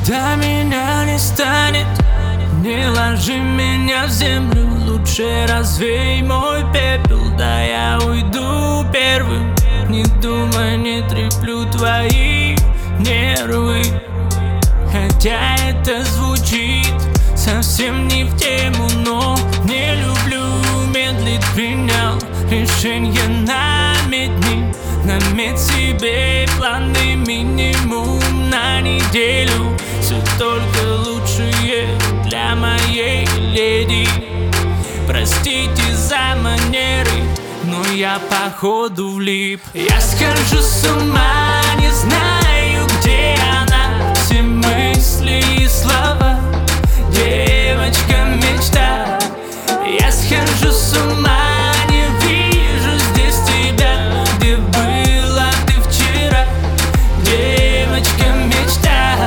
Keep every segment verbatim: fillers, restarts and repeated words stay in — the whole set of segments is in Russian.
Когда меня не станет, не ложи меня в землю, лучше развей мой пепел, да я уйду первым. Не думай, не треплю твои нервы, хотя это звучит совсем не в тему, но не люблю медлить. Принял решение наметни, наметь себе планы минимум на неделю. Все только лучшее для моей леди. Простите за манеры, но я походу влип. Я схожу с ума, не знаю, где она. Все мысли и слова, девочка мечта. Я схожу с ума, не вижу здесь тебя. Где была ты вчера, девочка мечта?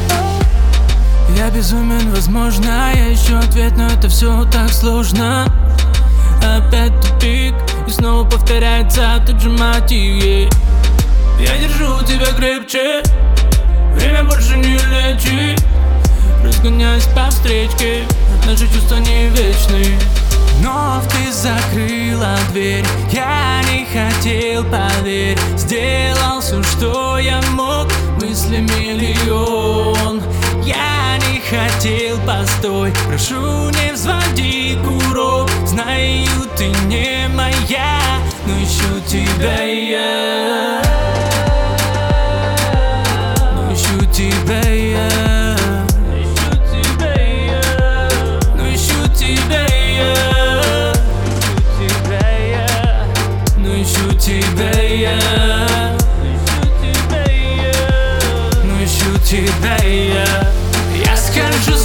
Я безумен, возможно, я ищу ответ, но это все так сложно. Опять тупик, и снова повторяется тот же мотив, yeah. Я держу тебя крепче, время больше не лечит. Разгоняюсь по встречке, наши чувства не вечны. Но ты закрыла дверь, я не хотел, поверь. Сделал все, что я мог, мысли миллион. Я не хотел, постой, прошу, не взводи курок. Знаю, ты не моя, но ищу тебя я. Но ищу тебя я. Но ищу тебя я. Но ищу тебя я. Но ищу тебя я. Но ищу тебя я. Я скажу